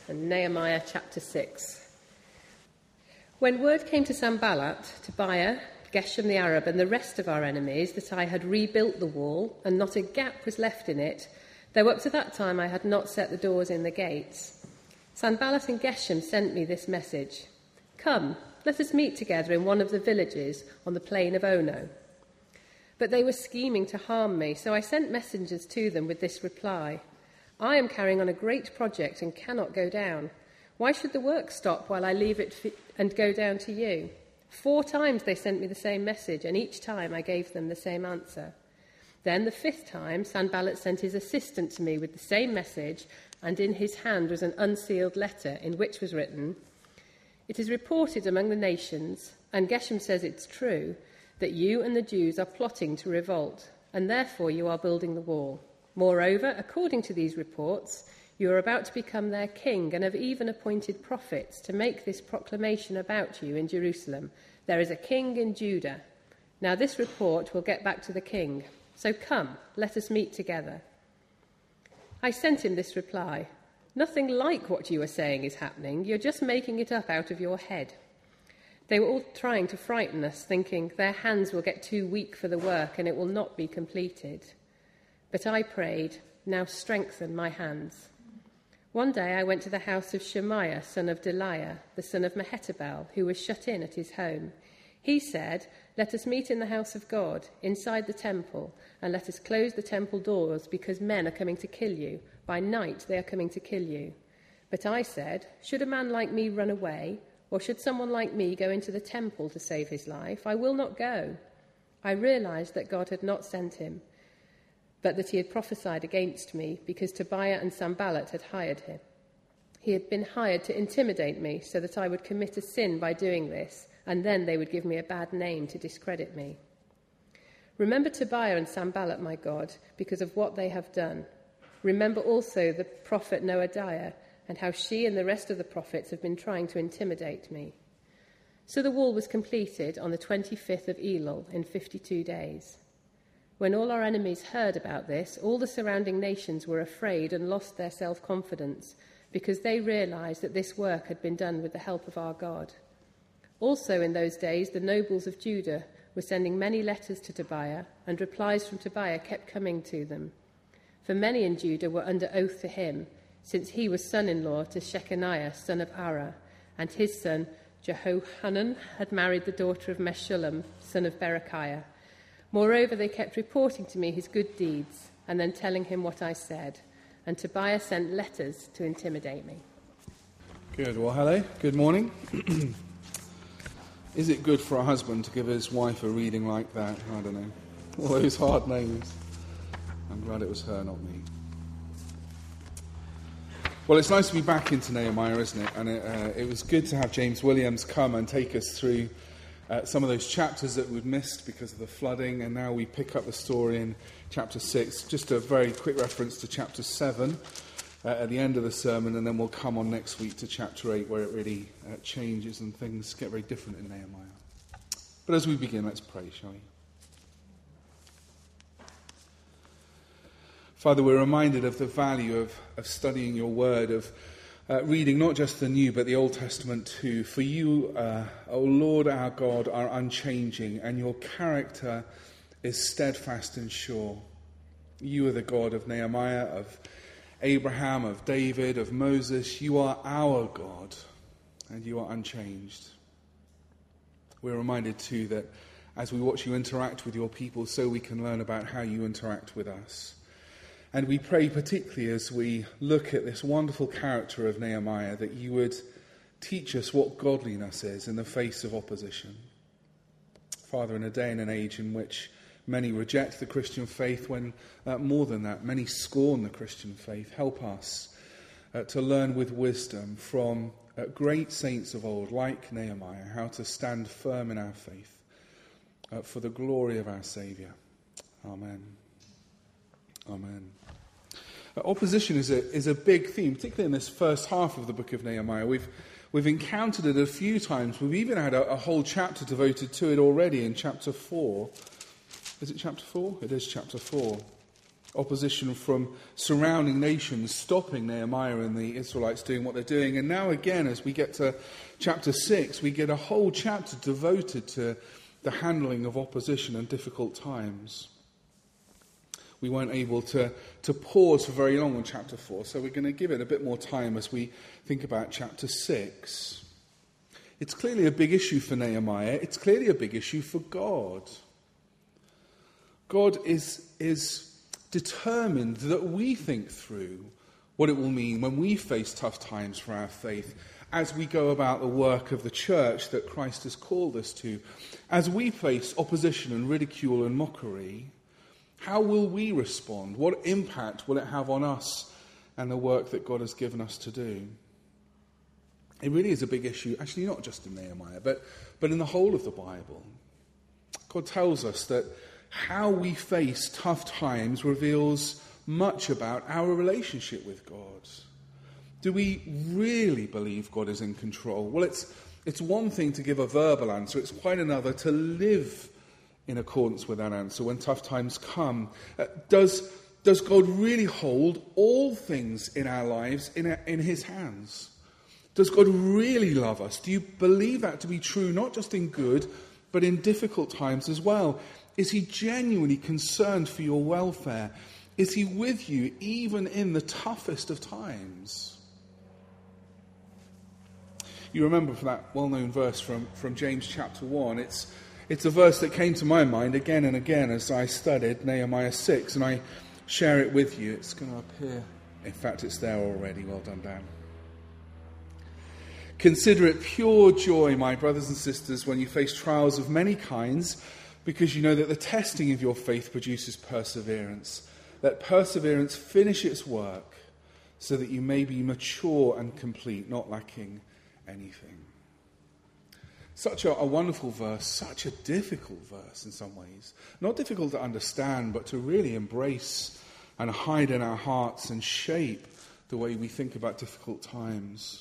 and Nehemiah chapter 6. When word came to Sanballat, Tobiah, Geshem the Arab, and the rest of our enemies that I had rebuilt the wall, and not a gap was left in it, though up to that time I had not set the doors in the gates, Sanballat and Geshem sent me this message: "Come, let us meet together in one of the villages on the plain of Ono." But they were scheming to harm me, so I sent messengers to them with this reply: "I am carrying on a great project and cannot go down. Why should the work stop while I leave it and go down to you?" 4 times they sent me the same message, and each time I gave them the same answer. Then the 5th time, Sanballat sent his assistant to me with the same message, and in his hand was an unsealed letter in which was written: "It is reported among the nations, and Geshem says it's true, that you and the Jews are plotting to revolt, and therefore you are building the wall. Moreover, according to these reports, you are about to become their king and have even appointed prophets to make this proclamation about you in Jerusalem: there is a king in Judah. Now this report will get back to the king. So come, let us meet together." I sent him this reply: "Nothing like what you are saying is happening. You're just making it up out of your head." They were all trying to frighten us, thinking their hands will get too weak for the work and it will not be completed. But I prayed, "Now strengthen my hands." One day I went to the house of Shemaiah, son of Delaiah, the son of Mehetabel, who was shut in at his home. He said, "Let us meet in the house of God, inside the temple, and let us close the temple doors, because men are coming to kill you. By night they are coming to kill you." But I said, "Should a man like me run away, or should someone like me go into the temple to save his life? I will not go." I realized that God had not sent him, but that he had prophesied against me, because Tobiah and Sanballat had hired him. He had been hired to intimidate me so that I would commit a sin by doing this, and then they would give me a bad name to discredit me. Remember Tobiah and Sanballat, my God, because of what they have done. Remember also the prophet Noadiah, and how she and the rest of the prophets have been trying to intimidate me. So the wall was completed on the 25th of Elul in 52 days. When all our enemies heard about this, all the surrounding nations were afraid and lost their self-confidence, because they realized that this work had been done with the help of our God. Also in those days, the nobles of Judah were sending many letters to Tobiah, and replies from Tobiah kept coming to them. For many in Judah were under oath to him, since he was son-in-law to Shechaniah, son of Ara, and his son Jehohanan had married the daughter of Meshullam, son of Berechiah. Moreover, they kept reporting to me his good deeds, and then telling him what I said. And Tobiah sent letters to intimidate me. Good. Well, hello. Good morning. Is it good for a husband to give his wife a reading like that? I don't know. All those hard names. I'm glad it was her, not me. Well, it's nice to be back into Nehemiah, isn't it? And it was good to have James Williams come and take us through some of those chapters that we'd missed because of the flooding, and now we pick up the story in chapter 6. Just a very quick reference to chapter 7 at the end of the sermon, and then we'll come on next week to chapter 8, where it really changes and things get very different in Nehemiah. But as we begin, let's pray, shall we? Father, we're reminded of the value of studying your word, of reading not just the New but the Old Testament too. For you, O Lord our God, are unchanging, and your character is steadfast and sure. You are the God of Nehemiah, of Abraham, of David, of Moses. You are our God, and you are unchanged. We're reminded too that as we watch you interact with your people, so we can learn about how you interact with us. And we pray particularly as we look at this wonderful character of Nehemiah, that you would teach us what godliness is in the face of opposition. Father, in a day and an age in which many reject the Christian faith, when more than that, many scorn the Christian faith, help us to learn with wisdom from great saints of old, like Nehemiah, how to stand firm in our faith for the glory of our Saviour. Amen. Amen. Opposition is a big theme, particularly in this first half of the book of Nehemiah. We've encountered it a few times. We've even had a whole chapter devoted to it already in chapter 4. Is it chapter 4? It is chapter 4. Opposition from surrounding nations stopping Nehemiah and the Israelites doing what they're doing. And now again, as we get to chapter 6, we get a whole chapter devoted to the handling of opposition and difficult times. We weren't able to pause for very long on chapter 4, so we're going to give it a bit more time as we think about chapter 6. It's clearly a big issue for Nehemiah. It's clearly a big issue for God. God is determined that we think through what it will mean when we face tough times for our faith, as we go about the work of the church that Christ has called us to, as we face opposition and ridicule and mockery. How will we respond? What impact will it have on us and the work that God has given us to do? It really is a big issue, actually not just in Nehemiah, but in the whole of the Bible. God tells us that how we face tough times reveals much about our relationship with God. Do we really believe God is in control? Well, it's one thing to give a verbal answer. It's quite another to live in accordance with that answer when tough times come. Does God really hold all things in our lives in his hands? Does God really love us? Do you believe that to be true, not just in good, but in difficult times as well? Is he genuinely concerned for your welfare? Is he with you even in the toughest of times? You remember from that well-known verse from James chapter 1, it's a verse that came to my mind again and again as I studied Nehemiah 6, and I share it with you. It's going to appear. In fact, it's there already. Well done, Dan. Consider it pure joy, my brothers and sisters, when you face trials of many kinds, because you know that the testing of your faith produces perseverance. Let perseverance finish its work, so that you may be mature and complete, not lacking anything. Such a wonderful verse, such a difficult verse in some ways. Not difficult to understand, but to really embrace and hide in our hearts and shape the way we think about difficult times.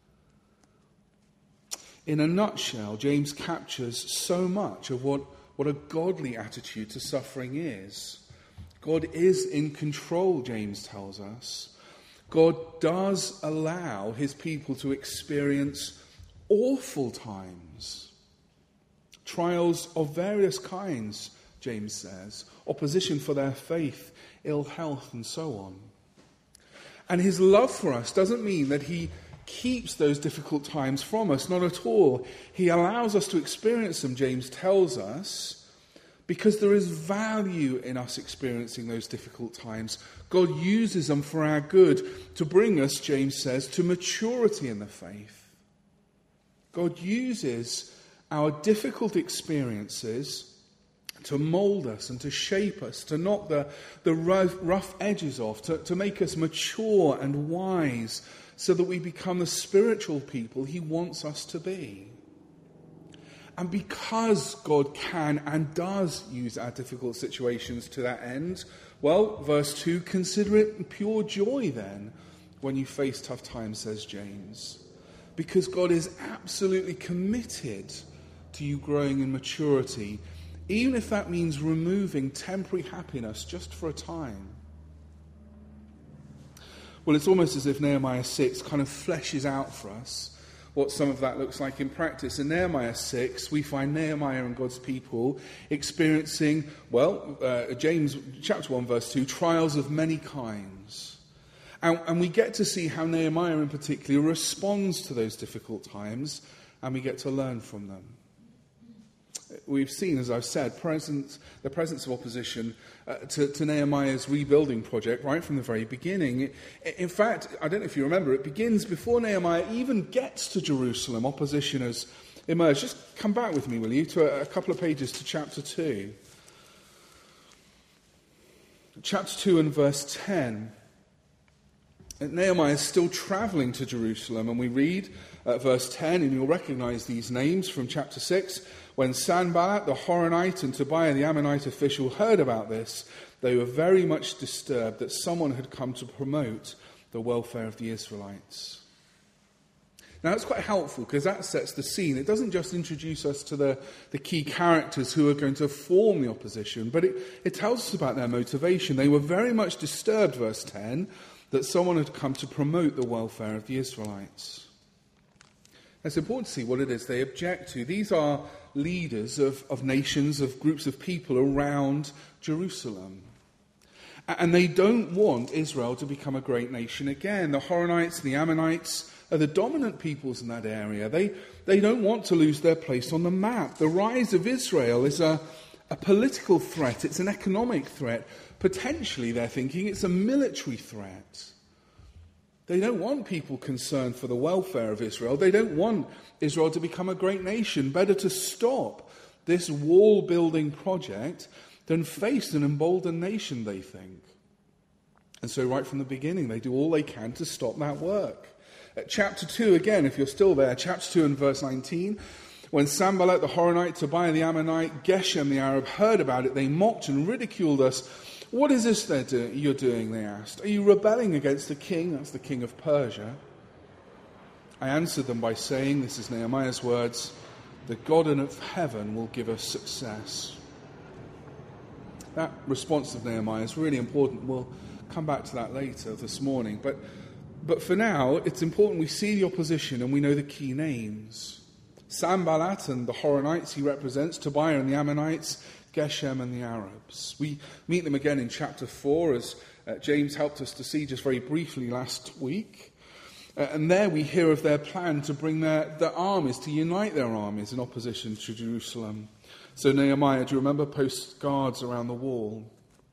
In a nutshell, James captures so much of what a godly attitude to suffering is. God is in control, James tells us. God does allow his people to experience awful times. Trials of various kinds, James says. Opposition for their faith, ill health, and so on. And his love for us doesn't mean that he keeps those difficult times from us, not at all. He allows us to experience them, James tells us, because there is value in us experiencing those difficult times. God uses them for our good, to bring us, James says, to maturity in the faith. God uses our difficult experiences to mould us and to shape us, to knock the rough edges off, to make us mature and wise, so that we become the spiritual people he wants us to be. And because God can and does use our difficult situations to that end, well, verse 2, consider it pure joy then when you face tough times, says James. Because God is absolutely committed to you growing in maturity, even if that means removing temporary happiness just for a time. Well, it's almost as if Nehemiah 6 kind of fleshes out for us what some of that looks like in practice. In Nehemiah 6, we find Nehemiah and God's people experiencing, James chapter 1, verse 2, trials of many kinds. And we get to see how Nehemiah in particular responds to those difficult times, and we get to learn from them. We've seen, as I've said, the presence of opposition to Nehemiah's rebuilding project right from the very beginning. In fact, I don't know if you remember, it begins before Nehemiah even gets to Jerusalem. Opposition has emerged. Just come back with me, will you, to a couple of pages to chapter 2. Chapter 2 and verse 10. Nehemiah is still travelling to Jerusalem, and we read verse 10, and you'll recognise these names from chapter 6. When Sanballat the Horonite and Tobiah the Ammonite official heard about this, they were very much disturbed that someone had come to promote the welfare of the Israelites. Now, that's quite helpful because that sets the scene. It doesn't just introduce us to the key characters who are going to form the opposition, but it tells us about their motivation. They were very much disturbed, verse 10, that someone had come to promote the welfare of the Israelites. It's important to see what it is they object to. These are leaders of nations, of groups of people around Jerusalem. And they don't want Israel to become a great nation again. The Horonites and the Ammonites are the dominant peoples in that area. They don't want to lose their place on the map. The rise of Israel is a political threat. It's an economic threat. Potentially, they're thinking, it's a military threat. They don't want people concerned for the welfare of Israel. They don't want Israel to become a great nation. Better to stop this wall-building project than face an emboldened nation, they think. And so right from the beginning, they do all they can to stop that work. At chapter 2, again, if you're still there, chapter 2 and verse 19, when Sanballat the Horonite, Tobiah the Ammonite, Geshem the Arab heard about it, they mocked and ridiculed us. What is this you're doing, they asked. Are you rebelling against the king? That's the king of Persia. I answered them by saying, this is Nehemiah's words, the God of heaven will give us success. That response of Nehemiah is really important. We'll come back to that later this morning. But for now, it's important we see the opposition and we know the key names. Sanballat and the Horonites he represents, Tobiah and the Ammonites, Geshem and the Arabs. We meet them again in chapter 4, as James helped us to see just very briefly last week. And there we hear of their plan to bring their armies, to unite their armies in opposition to Jerusalem. So Nehemiah, do you remember, posts guards around the wall?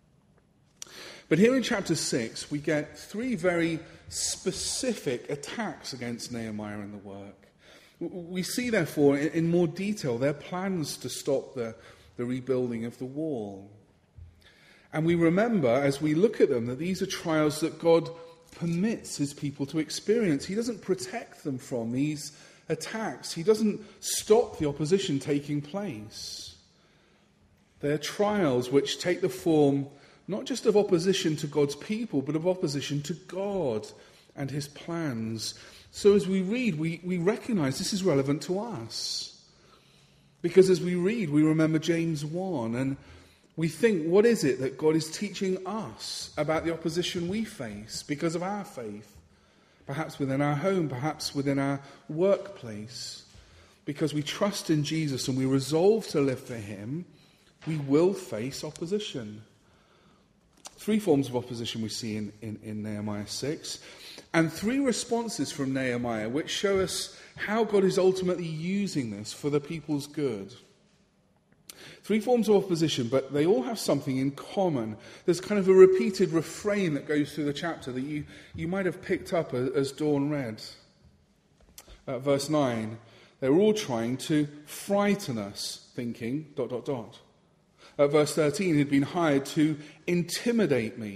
But here in chapter 6, we get 3 very specific attacks against Nehemiah and the work. We see, therefore, in more detail, their plans to stop the rebuilding of the wall. And we remember, as we look at them, that these are trials that God permits his people to experience. He doesn't protect them from these attacks. He doesn't stop the opposition taking place. They're trials which take the form not just of opposition to God's people, but of opposition to God and his plans. So as we read, we recognize this is relevant to us. Because as we read, we remember James 1, and we think, what is it that God is teaching us about the opposition we face because of our faith? Perhaps within our home, perhaps within our workplace. Because we trust in Jesus and we resolve to live for him, we will face opposition. 3 forms of opposition we see in Nehemiah 6, and 3 responses from Nehemiah which show us how God is ultimately using this for the people's good. 3 forms of opposition, but they all have something in common. There's kind of a repeated refrain that goes through the chapter that you might have picked up as Dawn read. Verse 9, they're all trying to frighten us, thinking, ... verse 13, he'd been hired to intimidate me, ...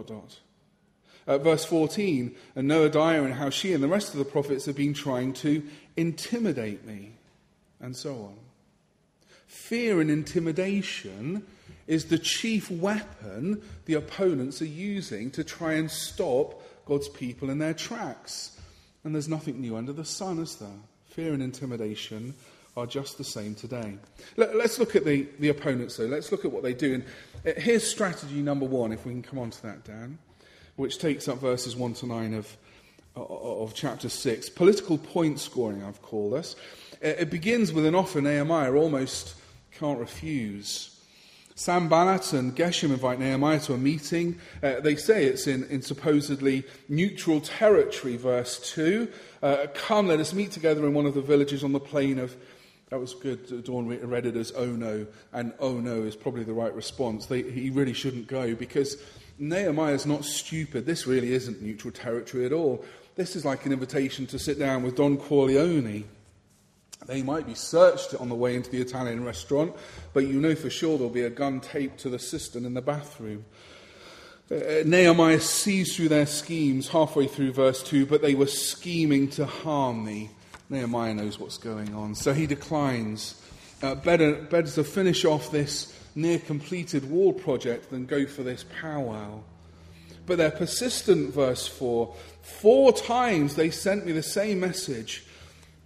Verse 14, and Noadiah and how she and the rest of the prophets have been trying to intimidate me, and so on. Fear and intimidation is the chief weapon the opponents are using to try and stop God's people in their tracks. And there's nothing new under the sun, is there? Fear and intimidation are just the same today. Let's look at the opponents, though. Let's look at what they do. And here's strategy number 1, if we can come on to that, Dan, which takes up verses 1 to 9 of chapter 6. Political point scoring, I've called this. It begins with an offer Nehemiah almost can't refuse. Sanballat and Geshem invite Nehemiah to a meeting. They say it's in supposedly neutral territory, verse 2. Come, let us meet together in one of the villages on the plain of... That was good. Dawn read it as oh no, and oh no is probably the right response. He really shouldn't go, because Nehemiah's not stupid. This really isn't neutral territory at all. This is like an invitation to sit down with Don Corleone. They might be searched on the way into the Italian restaurant, but you know for sure there'll be a gun taped to the cistern in the bathroom. Nehemiah sees through their schemes halfway through verse 2, but they were scheming to harm me. Nehemiah knows what's going on, so he declines. Better to finish off this near-completed wall project than go for this powwow. But they're persistent, verse 4. 4 times they sent me the same message.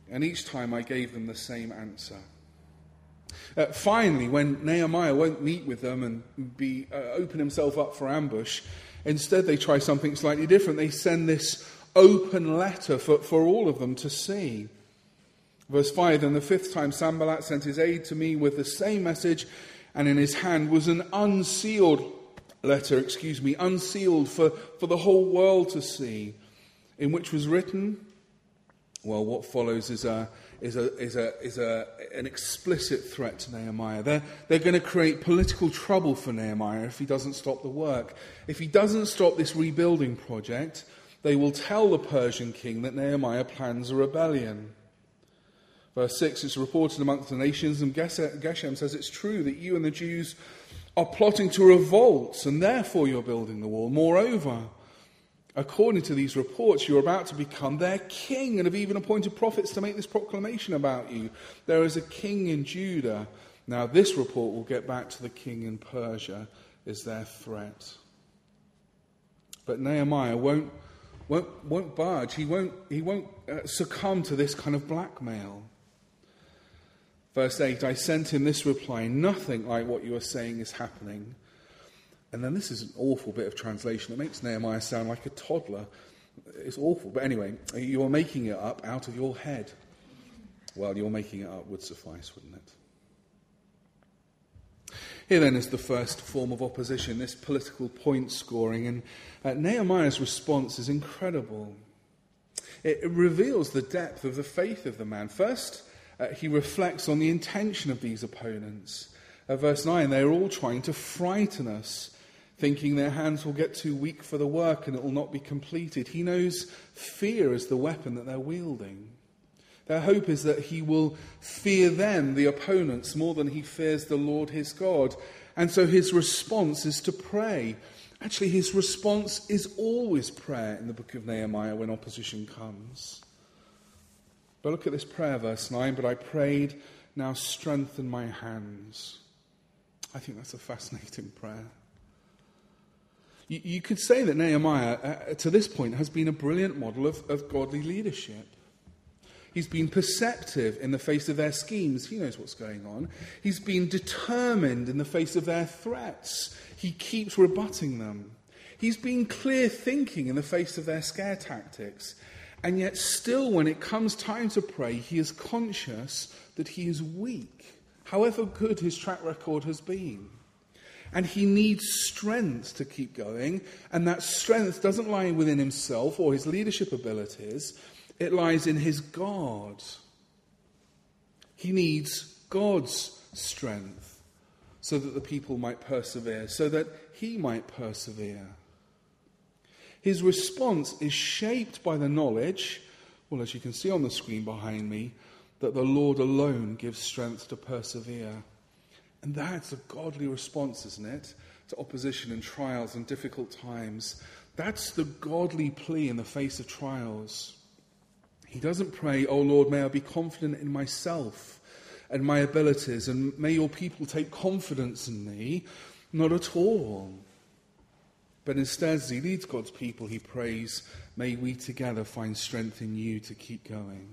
And each time I gave them the same answer. Finally, when Nehemiah won't meet with them and open himself up for ambush, instead they try something slightly different. They send this open letter for all of them to see. Verse 5, "Then the fifth time Sanballat sent his aide to me with the same message, and in his hand was an unsealed letter, unsealed for the whole world to see, in which was written," well, what follows is an explicit threat to Nehemiah. They're going to create political trouble for Nehemiah if he doesn't stop the work. If he doesn't stop this rebuilding project, they will tell the Persian king that Nehemiah plans a rebellion. Verse 6, "It's reported amongst the nations," and Geshem says, "It's true that you and the Jews are plotting to revolt, and therefore you're building the wall. Moreover, according to these reports, you're about to become their king and have even appointed prophets to make this proclamation about you. There is a king in Judah. Now this report will get back to the king in Persia," is their threat. But Nehemiah won't budge. He won't succumb to this kind of blackmail. Verse 8, "I sent him this reply, nothing like what you are saying is happening." And then this is an awful bit of translation. It makes Nehemiah sound like a toddler. It's awful. But anyway, "You are making it up out of your head." Well, "you're making it up" would suffice, wouldn't it? Here then is the first form of opposition, this political point scoring. And Nehemiah's response is incredible. It reveals the depth of the faith of the man. First, he reflects on the intention of these opponents. Verse 9, "They are all trying to frighten us, thinking their hands will get too weak for the work and it will not be completed." He knows fear is the weapon that they're wielding. Their hope is that he will fear them, the opponents, more than he fears the Lord his God. And so his response is to pray. Actually, his response is always prayer in the book of Nehemiah when opposition comes. But look at this prayer, verse 9, "But I prayed, now strengthen my hands." I think that's a fascinating prayer. You could say that Nehemiah, to this point, has been a brilliant model of godly leadership. He's been perceptive in the face of their schemes. He knows what's going on. He's been determined in the face of their threats. He keeps rebutting them. He's been clear thinking in the face of their scare tactics. And yet still, when it comes time to pray, he is conscious that he is weak, however good his track record has been. And he needs strength to keep going, and that strength doesn't lie within himself or his leadership abilities. It lies in his God. He needs God's strength so that the people might persevere, so that he might persevere. His response is shaped by the knowledge, well, as you can see on the screen behind me, that the Lord alone gives strength to persevere. And that's a godly response, isn't it? To opposition and trials and difficult times. That's the godly plea in the face of trials. He doesn't pray, "Oh Lord, may I be confident in myself and my abilities, and may your people take confidence in me." Not at all. But instead, as he leads God's people, he prays, "May we together find strength in you to keep going."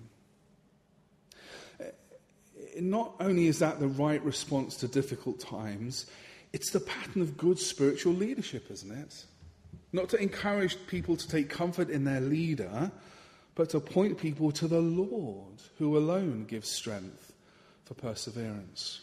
Not only is that the right response to difficult times, it's the pattern of good spiritual leadership, isn't it? Not to encourage people to take comfort in their leader, but to point people to the Lord, who alone gives strength for perseverance.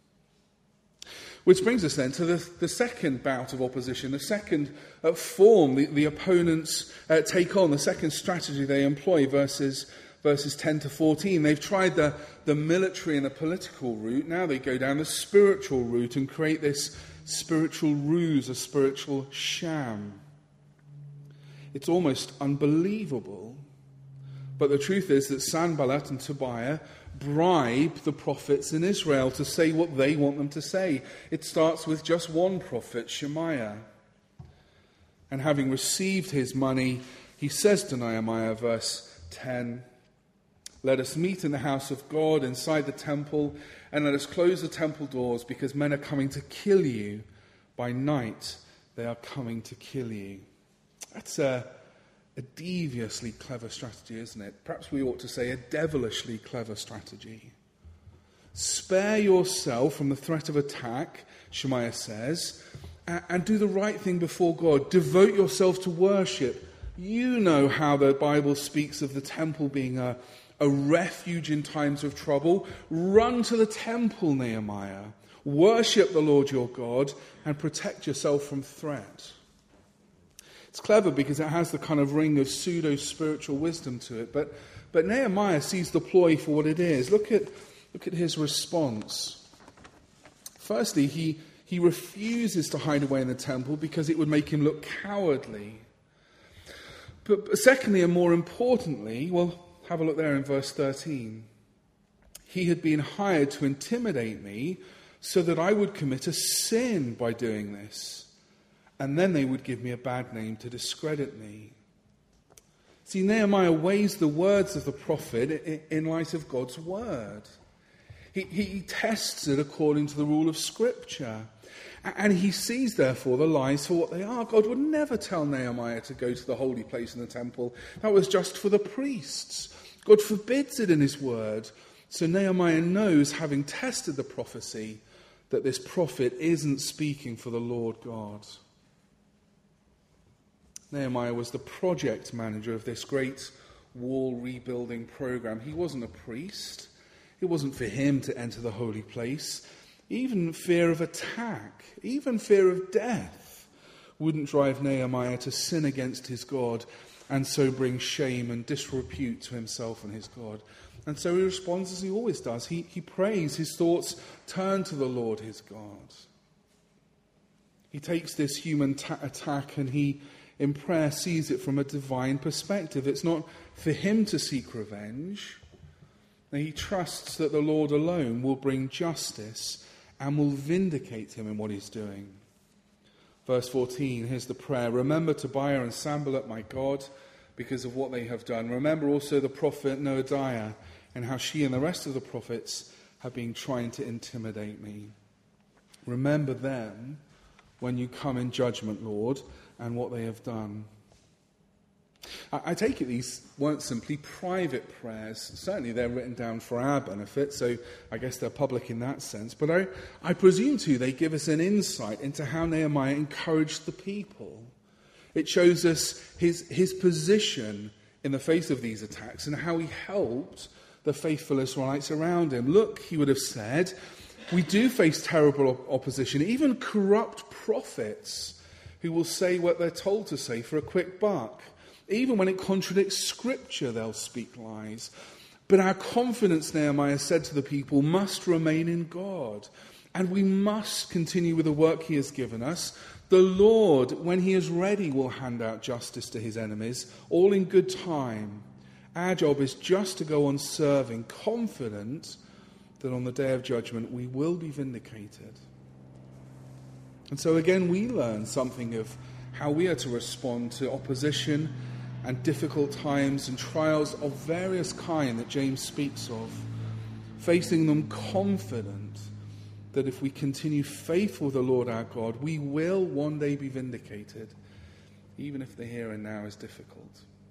Which brings us then to the second bout of opposition, the second form the opponents take on, the second strategy they employ, verses 10 to 14. They've tried the military and the political route. Now they go down the spiritual route and create this spiritual ruse, a spiritual sham. It's almost unbelievable. But the truth is that Sanballat and Tobiah bribe the prophets in Israel to say what they want them to say. It starts with just one prophet, Shemaiah. And having received his money, he says to Nehemiah, verse 10, "Let us meet in the house of God inside the temple, and let us close the temple doors, because men are coming to kill you. By night they are coming to kill you." That's a deviously clever strategy, isn't it? Perhaps we ought to say a devilishly clever strategy. Spare yourself from the threat of attack, Shemaiah says, and do the right thing before God. Devote yourself to worship. You know how the Bible speaks of the temple being a refuge in times of trouble. Run to the temple, Nehemiah. Worship the Lord your God and protect yourself from threat. It's clever because it has the kind of ring of pseudo-spiritual wisdom to it. But Nehemiah sees the ploy for what it is. Look at his response. Firstly, he refuses to hide away in the temple because it would make him look cowardly. But secondly, and more importantly, well, have a look there in verse 13. He had been hired to intimidate me so that I would commit a sin by doing this. And then they would give me a bad name to discredit me. See, Nehemiah weighs the words of the prophet in light of God's word. He tests it according to the rule of Scripture. And he sees, therefore, the lies for what they are. God would never tell Nehemiah to go to the holy place in the temple. That was just for the priests. God forbids it in his word. So Nehemiah knows, having tested the prophecy, that this prophet isn't speaking for the Lord God. Nehemiah was the project manager of this great wall rebuilding program. He wasn't a priest. It wasn't for him to enter the holy place. Even fear of attack, even fear of death wouldn't drive Nehemiah to sin against his God and so bring shame and disrepute to himself and his God. And so he responds as he always does. He prays, his thoughts turn to the Lord his God. He takes this human attack and he, in prayer, sees it from a divine perspective. It's not for him to seek revenge. He trusts that the Lord alone will bring justice and will vindicate him in what he's doing. Verse 14, here's the prayer. Remember Tobiah and Sanballat, my God, because of what they have done. Remember also the prophet Noadiah and how she and the rest of the prophets have been trying to intimidate me. Remember them when you come in judgment, Lord, and what they have done. I take it these weren't simply private prayers. Certainly they're written down for our benefit, so I guess they're public in that sense. But I presume, too, they give us an insight into how Nehemiah encouraged the people. It shows us his position in the face of these attacks and how he helped the faithful Israelites around him. Look, he would have said, we do face terrible opposition, even corrupt prophets who will say what they're told to say for a quick buck. Even when it contradicts Scripture, they'll speak lies. But our confidence, Nehemiah said to the people, must remain in God. And we must continue with the work he has given us. The Lord, when he is ready, will hand out justice to his enemies, all in good time. Our job is just to go on serving, confident that on the day of judgment we will be vindicated. And so again, we learn something of how we are to respond to opposition and difficult times and trials of various kind that James speaks of, facing them confident that if we continue faithful to the Lord our God, we will one day be vindicated, even if the here and now is difficult.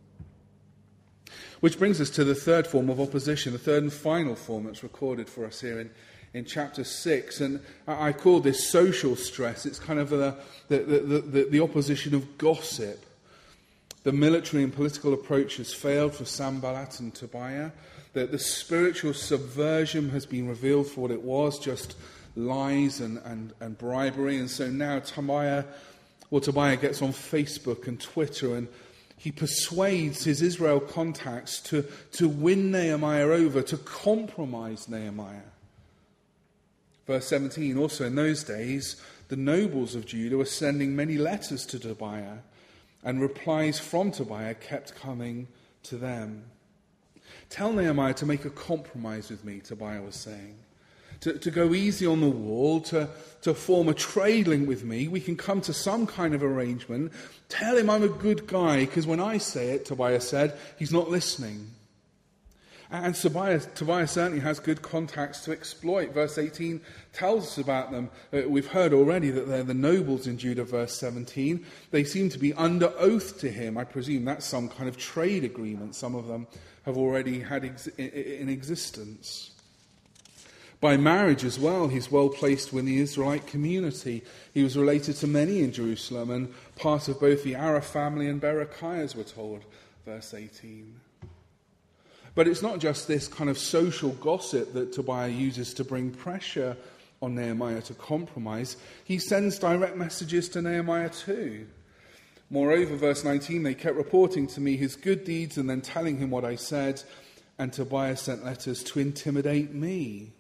Which brings us to the third form of opposition, the third and final form that's recorded for us here in chapter 6. And I call this social stress. It's kind of the opposition of gossip. The military and political approach has failed for Sanballat and Tobiah. The spiritual subversion has been revealed for what it was, just lies and bribery. And so now Tobiah gets on Facebook and Twitter and he persuades his Israel contacts to win Nehemiah over, to compromise Nehemiah. Verse 17, also in those days, the nobles of Judah were sending many letters to Tobiah, and replies from Tobiah kept coming to them. Tell Nehemiah to make a compromise with me, Tobiah was saying. To go easy on the wall, to form a trade link with me. We can come to some kind of arrangement. Tell him I'm a good guy, because when I say it, Tobiah said, he's not listening. And Tobiah certainly has good contacts to exploit. Verse 18 tells us about them. We've heard already that they're the nobles in Judah, verse 17. They seem to be under oath to him. I presume that's some kind of trade agreement some of them have already had in existence. By marriage as well, he's well placed within the Israelite community. He was related to many in Jerusalem and part of both the Arah family and Berechiah, as we're told, verse 18. But it's not just this kind of social gossip that Tobiah uses to bring pressure on Nehemiah to compromise. He sends direct messages to Nehemiah too. Moreover, verse 19, they kept reporting to me his good deeds and then telling him what I said, and Tobiah sent letters to intimidate me.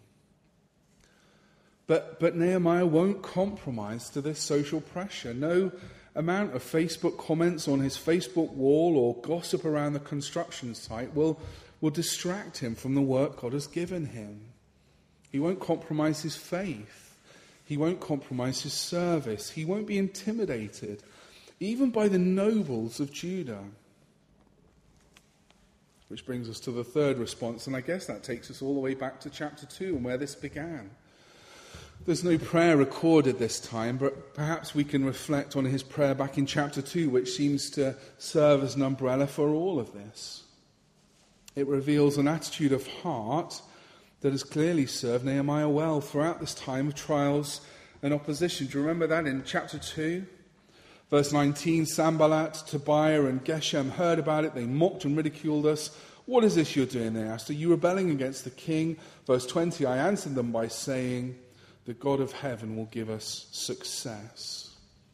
But Nehemiah won't compromise to this social pressure. No amount of Facebook comments on his Facebook wall or gossip around the construction site will distract him from the work God has given him. He won't compromise his faith. He won't compromise his service. He won't be intimidated, even by the nobles of Judah. Which brings us to the third response, and I guess that takes us all the way back to chapter 2 and where this began. There's no prayer recorded this time, but perhaps we can reflect on his prayer back in chapter 2, which seems to serve as an umbrella for all of this. It reveals an attitude of heart that has clearly served Nehemiah well throughout this time of trials and opposition. Do you remember that in chapter 2? Verse 19, Sanballat, Tobiah and Geshem heard about it. They mocked and ridiculed us. What is this you're doing? They asked. Are you rebelling against the king? Verse 20, I answered them by saying, the God of heaven will give us success.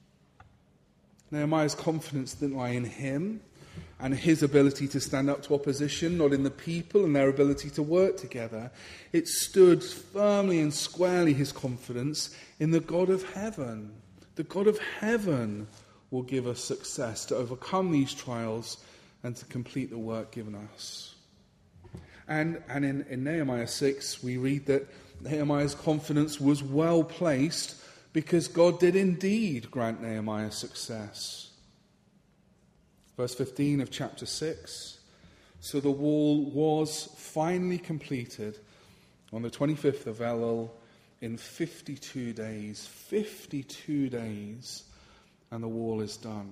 Nehemiah's confidence didn't lie in him and his ability to stand up to opposition, not in the people and their ability to work together. It stood firmly and squarely, his confidence, in the God of heaven. The God of heaven will give us success to overcome these trials and to complete the work given us. And in Nehemiah 6, we read that Nehemiah's confidence was well placed because God did indeed grant Nehemiah success. Verse 15 of chapter 6, so the wall was finally completed on the 25th of Elul in 52 days. 52 days, and the wall is done.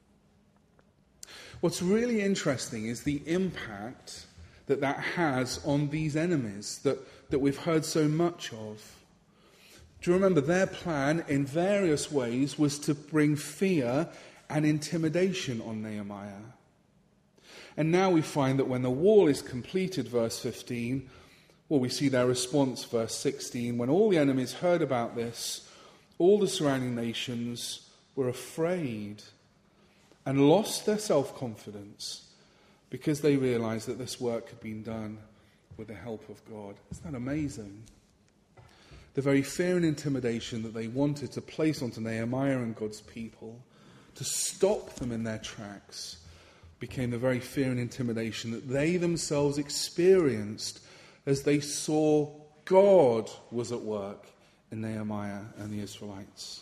What's really interesting is the impact that has on these enemies that we've heard so much of. Do you remember their plan in various ways was to bring fear and intimidation on Nehemiah? And now we find that when the wall is completed, verse 15, well, we see their response, verse 16. When all the enemies heard about this, all the surrounding nations were afraid and lost their self-confidence because they realized that this work had been done with the help of God. Isn't that amazing? The very fear and intimidation that they wanted to place onto Nehemiah and God's people to stop them in their tracks became the very fear and intimidation that they themselves experienced as they saw God was at work in Nehemiah and the Israelites.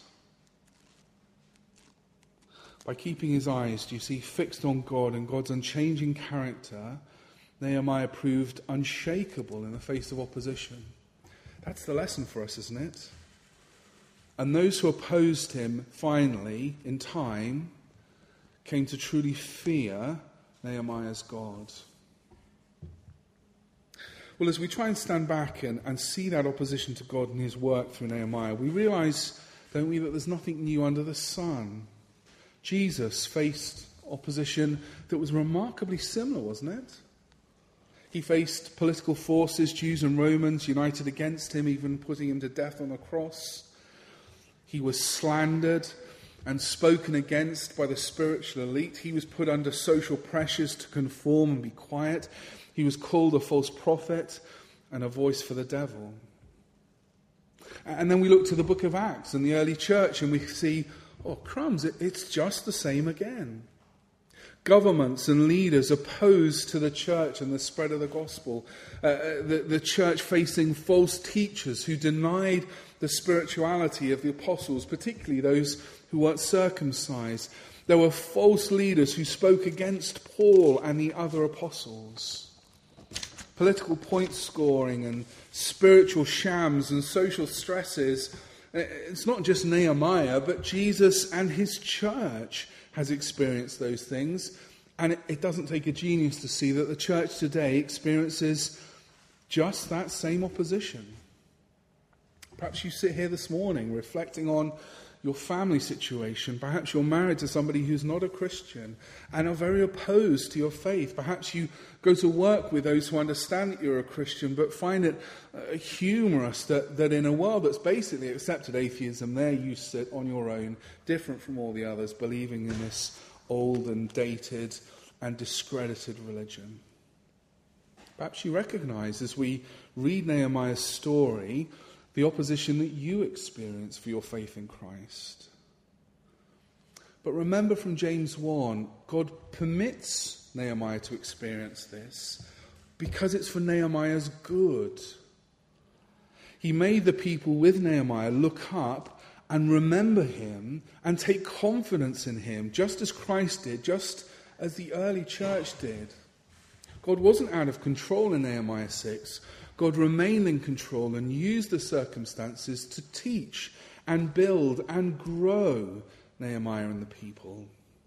By keeping his eyes, do you see, fixed on God and God's unchanging character, Nehemiah proved unshakable in the face of opposition. That's the lesson for us, isn't it? And those who opposed him, finally, in time, came to truly fear Nehemiah's God. Well, as we try and stand back and see that opposition to God and his work through Nehemiah, we realize, don't we, that there's nothing new under the sun. Jesus faced opposition that was remarkably similar, wasn't it? He faced political forces, Jews and Romans, united against him, even putting him to death on a cross. He was slandered and spoken against by the spiritual elite. He was put under social pressures to conform and be quiet. He was called a false prophet and a voice for the devil. And then we look to the book of Acts and the early church and we see, oh, crumbs, it's just the same again. Governments and leaders opposed to the church and the spread of the gospel. The church facing false teachers who denied the spirituality of the apostles, particularly those who weren't circumcised. There were false leaders who spoke against Paul and the other apostles. political point scoring and spiritual shams and social stresses. It's not just Nehemiah, but Jesus and his church has experienced those things. And it doesn't take a genius to see that the church today experiences just that same opposition. Perhaps you sit here this morning reflecting on your family situation. Perhaps you're married to somebody who's not a Christian and are very opposed to your faith. Perhaps you go to work with those who understand that you're a Christian but find it humorous that in a world that's basically accepted atheism, there you sit on your own, different from all the others, believing in this old and dated and discredited religion. Perhaps you recognize as we read Nehemiah's story the opposition that you experience for your faith in Christ. But remember from James 1, God permits Nehemiah to experience this because it's for Nehemiah's good. He made the people with Nehemiah look up and remember him and take confidence in him, just as Christ did, just as the early church did. God wasn't out of control in Nehemiah 6. God remained in control and used the circumstances to teach and build and grow Nehemiah and the people.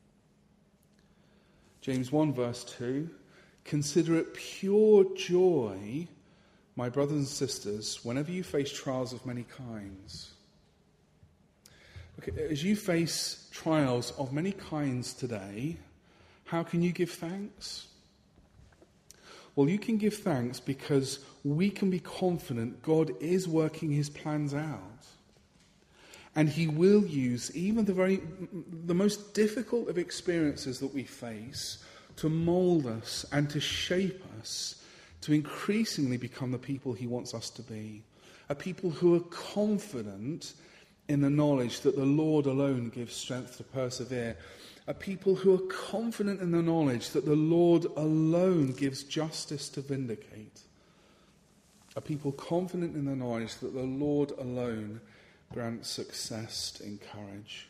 James 1 verse 2, consider it pure joy, my brothers and sisters, whenever you face trials of many kinds. Okay, as you face trials of many kinds today, how can you give thanks? Well, you can give thanks because we can be confident God is working his plans out. And he will use even the most difficult of experiences that we face to mold us and to shape us to increasingly become the people he wants us to be. A people who are confident in the knowledge that the Lord alone gives strength to persevere. A people who are confident in the knowledge that the Lord alone gives justice to vindicate. A people confident in the knowledge that the Lord alone grants success to encourage.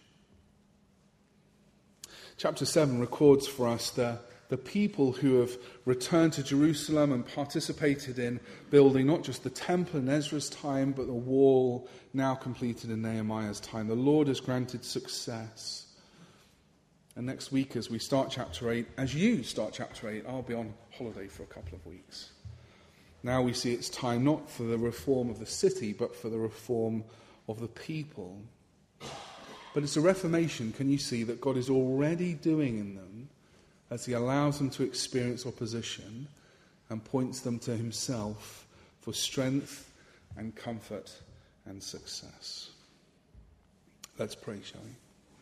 Chapter 7 records for us the people who have returned to Jerusalem and participated in building not just the temple in Ezra's time, but the wall now completed in Nehemiah's time. The Lord has granted success. And next week as we start chapter 8, as you start chapter 8, I'll be on holiday for a couple of weeks. Now we see it's time not for the reform of the city, but for the reform of the people. But it's a reformation, can you see, that God is already doing in them as he allows them to experience opposition and points them to himself for strength and comfort and success. Let's pray, shall we?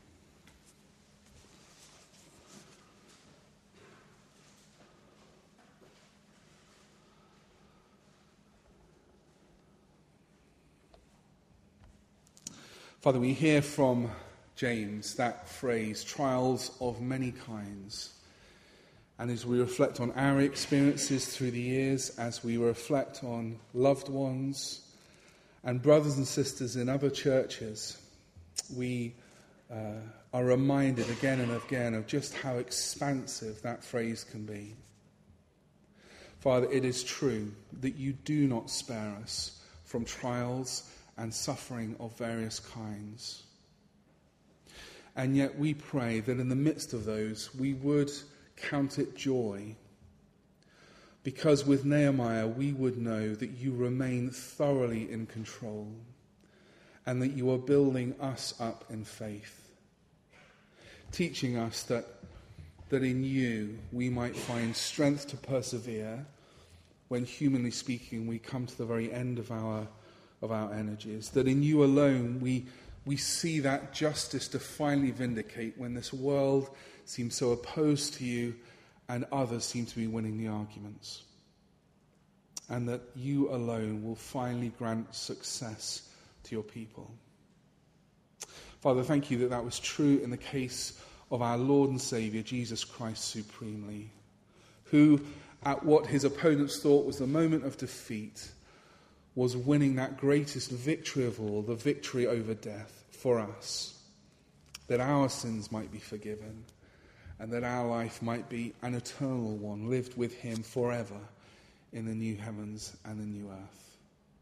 Father, we hear from James that phrase, trials of many kinds. And as we reflect on our experiences through the years, as we reflect on loved ones and brothers and sisters in other churches, we are reminded again and again of just how expansive that phrase can be. Father, it is true that you do not spare us from trials and suffering of various kinds. And yet we pray that in the midst of those, we would count it joy, because with Nehemiah we would know that you remain thoroughly in control and that you are building us up in faith, teaching us that in you we might find strength to persevere when, humanly speaking, we come to the very end of our energies, that in you alone we see that justice to finally vindicate when this world seems so opposed to you and others seem to be winning the arguments, and that you alone will finally grant success to your people. Father, thank you that was true in the case of our Lord and Saviour, Jesus Christ supremely, who, at what his opponents thought was the moment of defeat, was winning that greatest victory of all, the victory over death for us, that our sins might be forgiven and that our life might be an eternal one, lived with him forever in the new heavens and the new earth.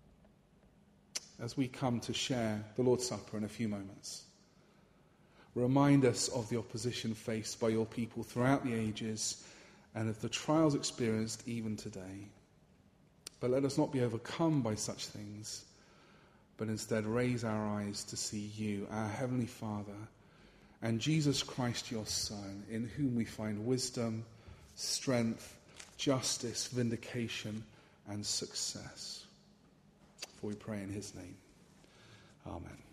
As we come to share the Lord's Supper in a few moments, remind us of the opposition faced by your people throughout the ages and of the trials experienced even today. But let us not be overcome by such things, but instead raise our eyes to see you, our Heavenly Father, and Jesus Christ, your Son, in whom we find wisdom, strength, justice, vindication, and success. For we pray in his name. Amen.